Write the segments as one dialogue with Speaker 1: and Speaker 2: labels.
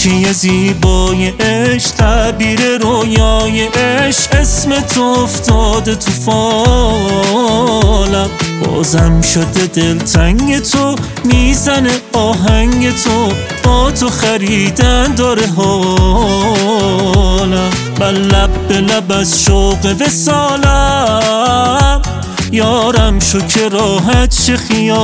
Speaker 1: خوشی زیبای عشق، تعبیر رویای عشق، اسم تو افتاده تو فالم. بازم شده دلتنگ تو، میزنه آهنگ تو، با تو خریدن داره حالم. من لب به لب از شوق وصالم، یارم شو که راحت شه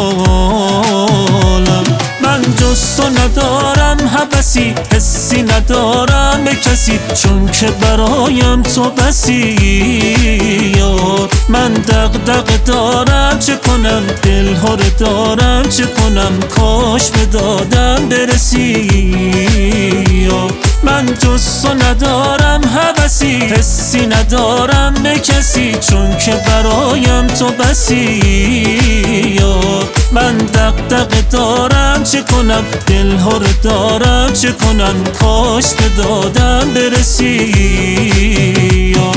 Speaker 1: خیالم. من جز تو ندارم هوسی، حسی ندارم به کسی، چون که برایم تو بسی یار. من دغدغه دارم چه کنم، دل هره دارم چه کنم، کاش به دادم برسی یار. من جز تو ندارم هوسی، حسی ندارم به کسی، چون که برایم تو بسی یار. من دغدغه دارم چه کنم، دل هره دارم چه کنم، کاش به دادم برسی یار.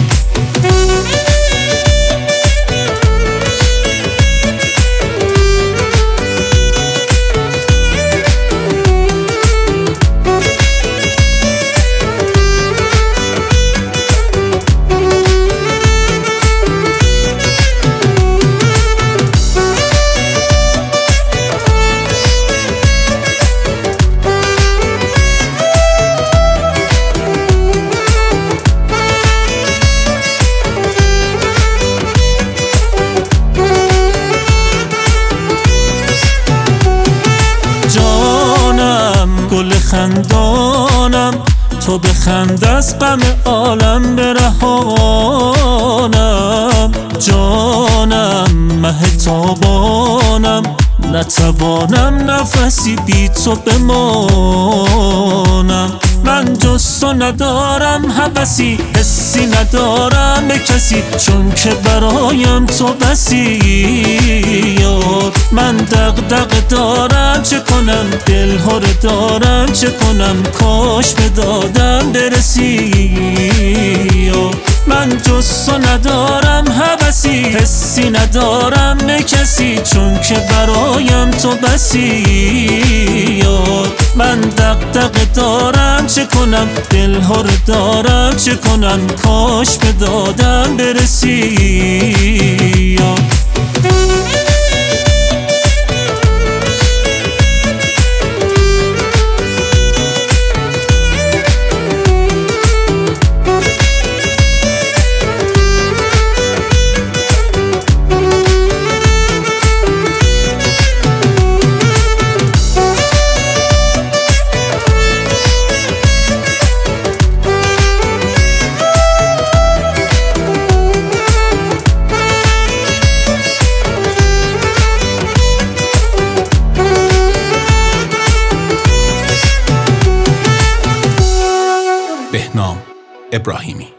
Speaker 1: گل خندانم، تو بخند از غم عالم برهانم. جانم مه تابانم، نتوانم نفسی بی تو بمانم. من جز تو ندارم هوسی، حسی ندارم به کسی، چون که برایم تو بسی یار. من دغدغه دارم چه کنم، دل هره دارم چه کنم، کاش به دادم برسی یار. من جز تو ندارم هوسی، حسی ندارم به کسی، چون که برایم تو بسی یار. من دغدغه دارم چه کنم، دل هره دارم چه کنم، کاش به دادم برسی یار.
Speaker 2: بهنام ابراهیمی.